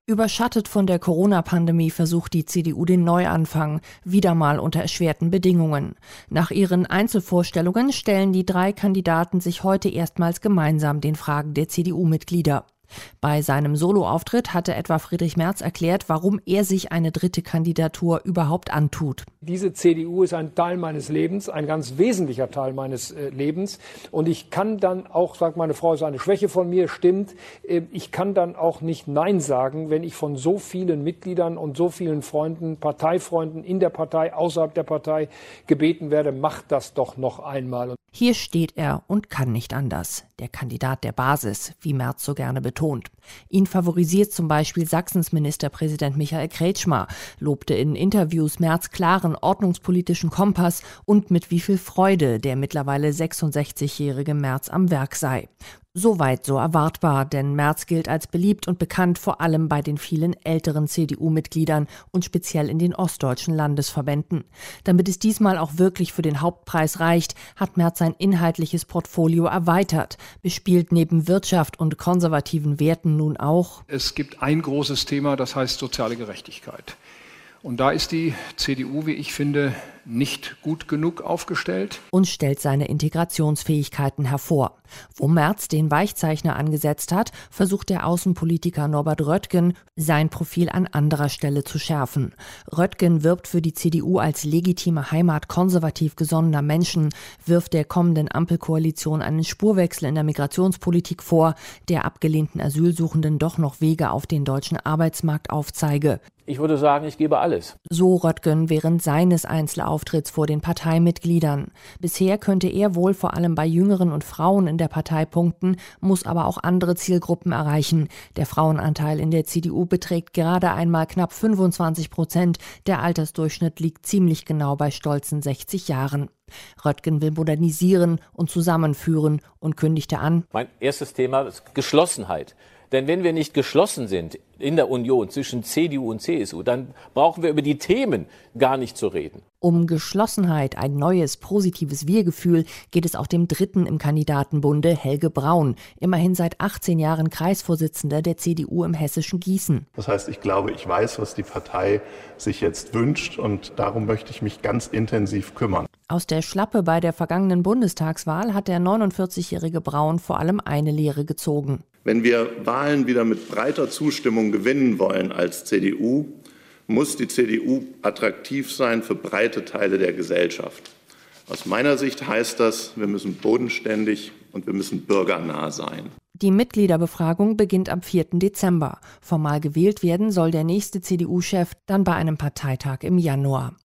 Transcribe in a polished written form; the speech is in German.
Überschattet von der Corona-Pandemie versucht die CDU den Neuanfang, wieder mal unter erschwerten Bedingungen. Nach ihren Einzelvorstellungen stellen die 3 Kandidaten sich heute erstmals gemeinsam den Fragen der CDU-Mitglieder. Bei seinem Soloauftritt hatte etwa Friedrich Merz erklärt, warum er sich eine 3. Kandidatur überhaupt antut. Diese CDU ist ein Teil meines Lebens, ein ganz wesentlicher Teil meines Lebens. Und ich kann dann auch, sagt meine Frau, ist eine Schwäche von mir, stimmt, ich kann dann auch nicht Nein sagen, wenn ich von so vielen Mitgliedern und so vielen Freunden, Parteifreunden in der Partei, außerhalb der Partei gebeten werde, macht das doch noch einmal. Hier steht er und kann nicht anders. Der Kandidat der Basis, wie Merz so gerne betont. Ihn favorisiert zum Beispiel Sachsens Ministerpräsident Michael Kretschmer, lobte in Interviews Merz' klaren ordnungspolitischen Kompass und mit wie viel Freude der mittlerweile 66-jährige Merz am Werk sei. Soweit so erwartbar, denn Merz gilt als beliebt und bekannt, vor allem bei den vielen älteren CDU-Mitgliedern und speziell in den ostdeutschen Landesverbänden. Damit es diesmal auch wirklich für den Hauptpreis reicht, hat Merz sein inhaltliches Portfolio erweitert, bespielt neben Wirtschaft und konservativen Werten nun auch: Es gibt ein großes Thema, das heißt soziale Gerechtigkeit. Und da ist die CDU, wie ich finde, nicht gut genug aufgestellt. Und stellt seine Integrationsfähigkeiten hervor. Wo Merz den Weichzeichner angesetzt hat, versucht der Außenpolitiker Norbert Röttgen, sein Profil an anderer Stelle zu schärfen. Röttgen wirbt für die CDU als legitime Heimat konservativ gesonnener Menschen, wirft der kommenden Ampelkoalition einen Spurwechsel in der Migrationspolitik vor, der abgelehnten Asylsuchenden doch noch Wege auf den deutschen Arbeitsmarkt aufzeige. Ich würde sagen, ich gebe alles. So Röttgen während seines Einzelauftritts vor den Parteimitgliedern. Bisher könnte er wohl vor allem bei Jüngeren und Frauen in der Partei punkten, muss aber auch andere Zielgruppen erreichen. Der Frauenanteil in der CDU beträgt gerade einmal knapp 25%. Der Altersdurchschnitt liegt ziemlich genau bei stolzen 60 Jahren. Röttgen will modernisieren und zusammenführen und kündigte an: Mein erstes Thema ist Geschlossenheit. Denn wenn wir nicht geschlossen sind in der Union zwischen CDU und CSU, dann brauchen wir über die Themen gar nicht zu reden. Um Geschlossenheit, ein neues, positives Wir-Gefühl, geht es auch dem 3. im Kandidatenbunde, Helge Braun, immerhin seit 18 Jahren Kreisvorsitzender der CDU im hessischen Gießen. Das heißt, ich glaube, ich weiß, was die Partei sich jetzt wünscht, und darum möchte ich mich ganz intensiv kümmern. Aus der Schlappe bei der vergangenen Bundestagswahl hat der 49-jährige Braun vor allem eine Lehre gezogen. Wenn wir Wahlen wieder mit breiter Zustimmung gewinnen wollen als CDU, muss die CDU attraktiv sein für breite Teile der Gesellschaft. Aus meiner Sicht heißt das, wir müssen bodenständig und wir müssen bürgernah sein. Die Mitgliederbefragung beginnt am 4. Dezember. Formal gewählt werden soll der nächste CDU-Chef dann bei einem Parteitag im Januar.